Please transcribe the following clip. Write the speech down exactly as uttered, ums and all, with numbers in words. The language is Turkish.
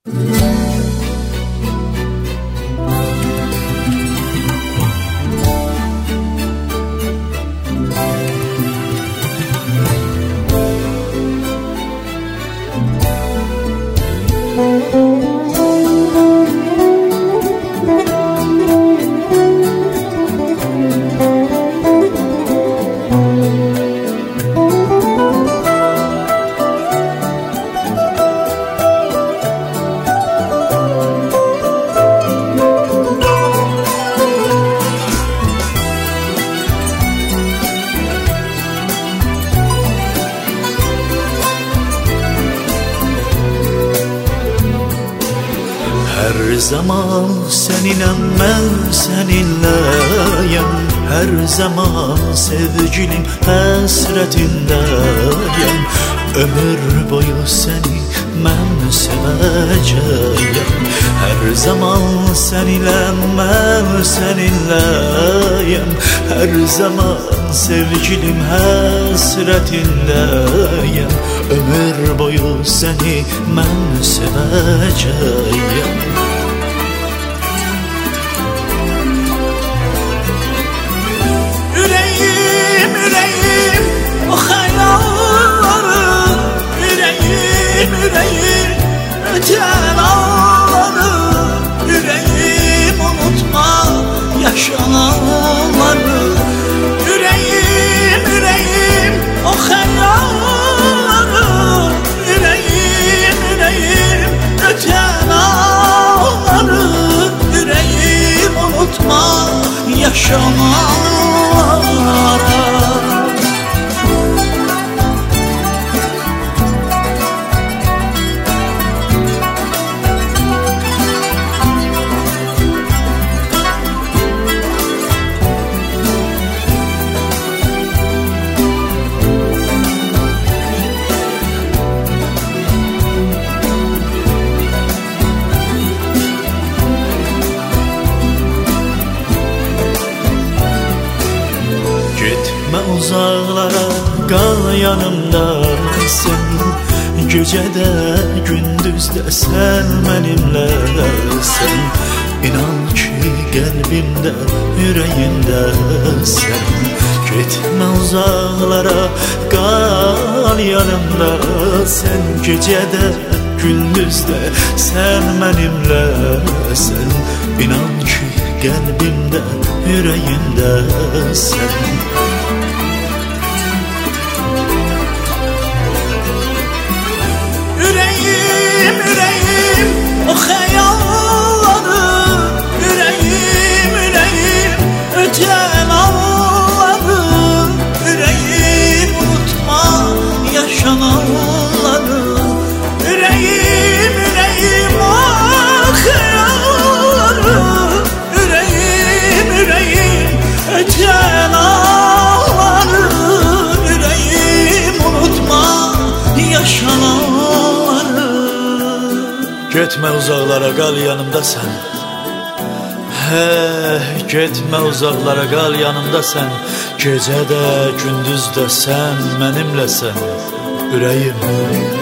Her zaman seninle ben seninleyim, her zaman sevgilim hasretindeyim. Ömür boyu seni ben seveceğim. Her zaman seninle ben seninleyim, her zaman sevgilim hasretindeyim. Ömür boyu seni ben seveceğim. Yüreğim, yüreğim, o hayalları, yüreğim, yüreğim, öten ağları, yüreğim unutma yaşananları. Yüreğim, yüreğim, o hayalları, yüreğim, yüreğim, öten ağları, yüreğim unutma yaşananları. Gitme uzaklara, kal yanımda sen. Gecede gündüzde sen benimlesin. İnan ki kalbimde, yüreğimde sen. Gitme uzaklara, kal yanımda sen. Gecede gündüzde sen benimlesin. İnan ki kalbimde, yüreğimde sen. Yüreğim, yüreğim, o hayalları, yüreğim, yüreğim, öten ağları, yüreğim unutma yaşananları. Yüreğim, yüreğim, o hayalları, yüreğim, yüreğim, öten ağları, yüreğim unutma yaşananları. Gitme uzaklara, kal yanımda sen. He, gitme uzaklara, kal yanımda sen. Gecede gündüzde sen benimlesin. Yüreğim